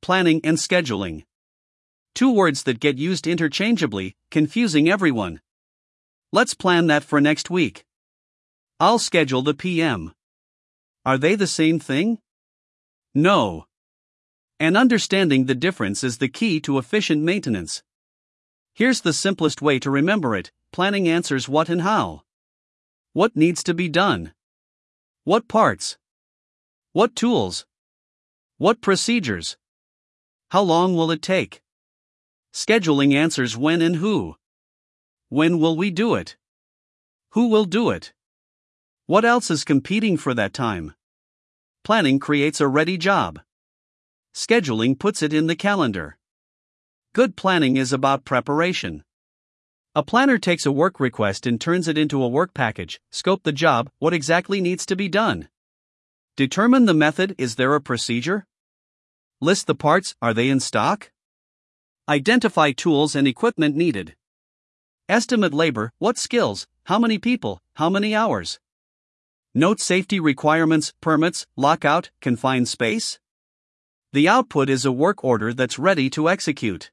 planning and scheduling. Two words that get used interchangeably, confusing everyone. Let's plan that for next week. I'll schedule the PM. Are they the same thing? No. And understanding the difference is the key to efficient maintenance. Here's the simplest way to remember it: planning answers what and how. What needs to be done? What parts? What tools? What procedures? How long will it take? Scheduling answers when and who. When will we do it? Who will do it? What else is competing for that time? Planning creates a ready job. Scheduling puts it in the calendar. Good planning is about preparation. A planner takes a work request and turns it into a work package. Scope the job, what exactly needs to be done. Determine the method, is there a procedure? List the parts, are they in stock? Identify tools and equipment needed. Estimate labor, what skills, how many people, how many hours? Note safety requirements, permits, lockout, confined space. The output is a work order that's ready to execute.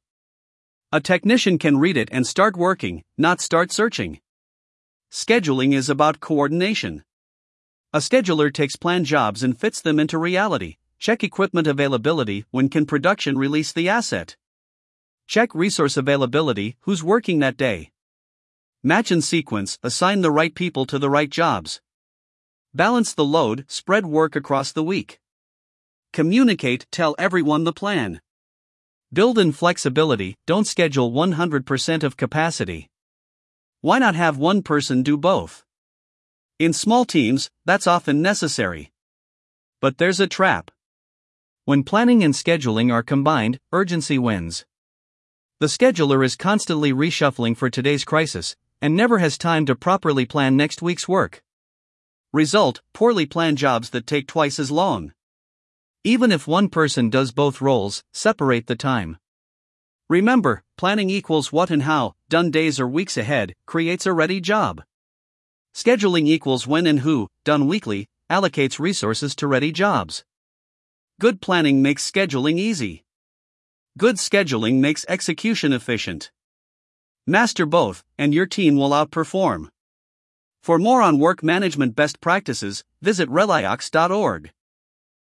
A technician can read it and start working, not start searching. Scheduling is about coordination. A scheduler takes planned jobs and fits them into reality. Check equipment availability, when can production release the asset? Check resource availability, who's working that day? Match and sequence, assign the right people to the right jobs. Balance the load, spread work across the week. Communicate, tell everyone the plan. Build in flexibility, don't schedule 100% of capacity. Why not have one person do both? In small teams, that's often necessary. But there's a trap. When planning and scheduling are combined, urgency wins. The scheduler is constantly reshuffling for today's crisis, and never has time to properly plan next week's work. Result: poorly planned jobs that take twice as long. Even if one person does both roles, separate the time. Remember, planning equals what and how, done days or weeks ahead, creates a ready job. Scheduling equals when and who, done weekly, allocates resources to ready jobs. Good planning makes scheduling easy. Good scheduling makes execution efficient. Master both, and your team will outperform. For more on work management best practices, visit reliox.org.